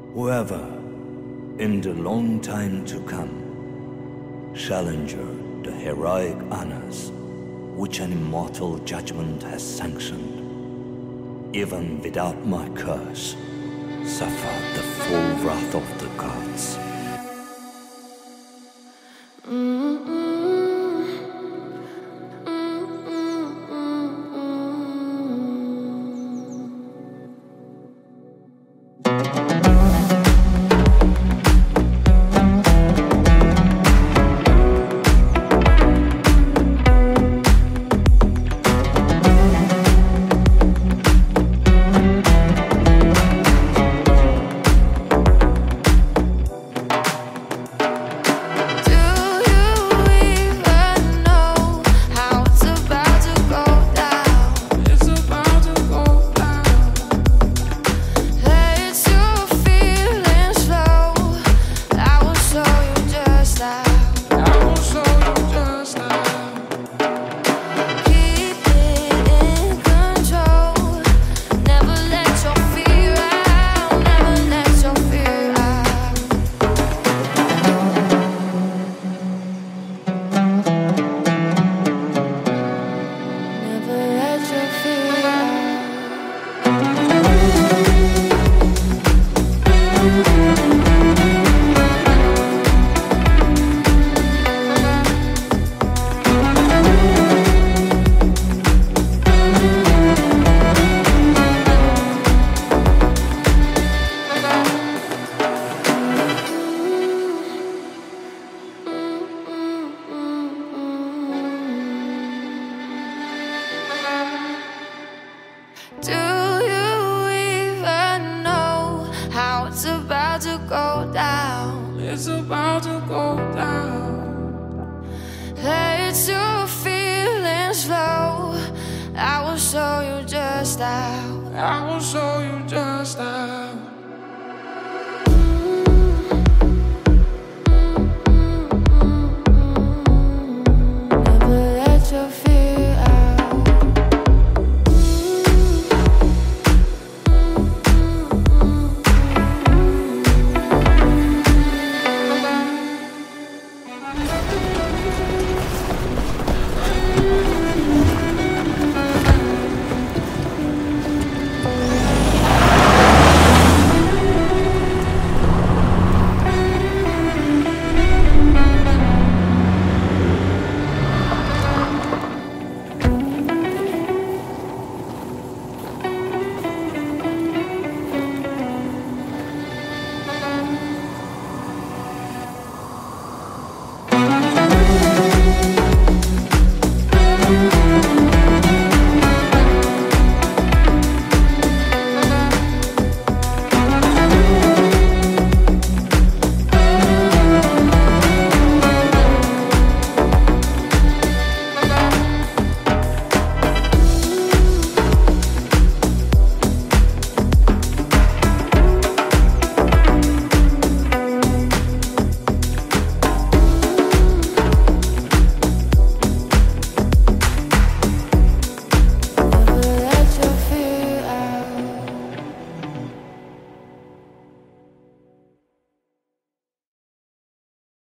Whoever, in the long time to come, shall enjoy the heroic honors which an immortal judgment has sanctioned, even without my curse, suffer the full wrath of the gods. Do you even know how it's about to go down? It's about to go down. Let your feelings flow. I will show you just how. I will show you just how.